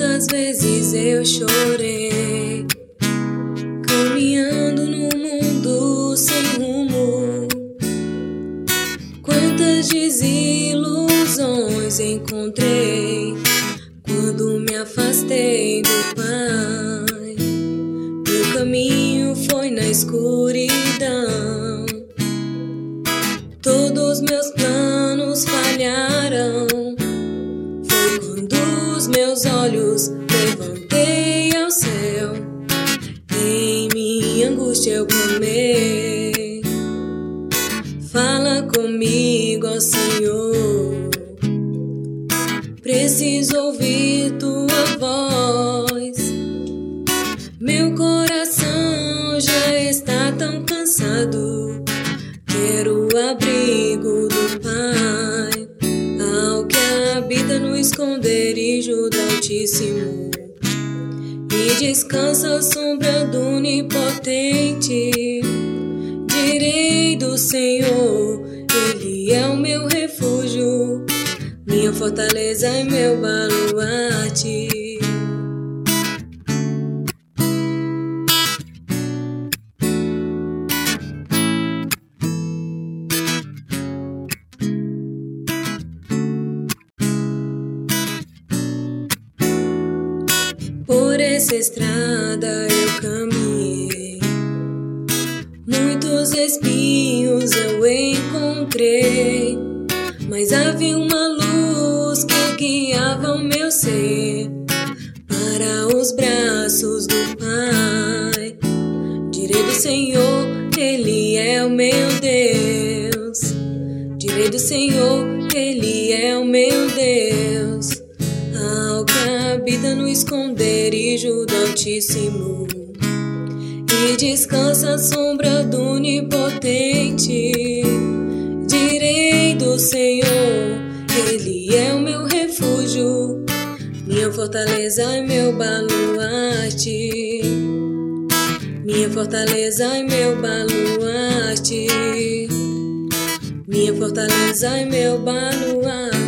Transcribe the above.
Quantas vezes eu chorei, caminhando no mundo sem rumo. Quantas desilusões encontrei quando me afastei do Pai. Meu caminho foi na escuridão, todos meus planos falharam. Foi quando os meus olhos levantei ao céu, em minha angústia eu clamei. Fala comigo, ó Senhor, preciso ouvir tua voz. Meu coração já está tão cansado, quero o abrigo do Pai, ao que habita no esconderijo do Altíssimo e descansa à sombra do Onipotente. Direi do Senhor, Ele é o meu refúgio, minha fortaleza e meu baluarte. Por essa estrada eu caminhei, muitos espinhos eu encontrei, mas havia uma luz que guiava o meu ser para os braços do Pai. Direi do Senhor, Ele é o meu Deus. Direi do Senhor, Ele é o meu Deus, ao que habita no esconderijo do Altíssimo e descansa à sombra do Onipotente. Direi do Senhor, Ele é o meu refúgio, minha fortaleza e meu baluarte. Minha fortaleza e meu baluarte. Minha fortaleza e meu baluarte.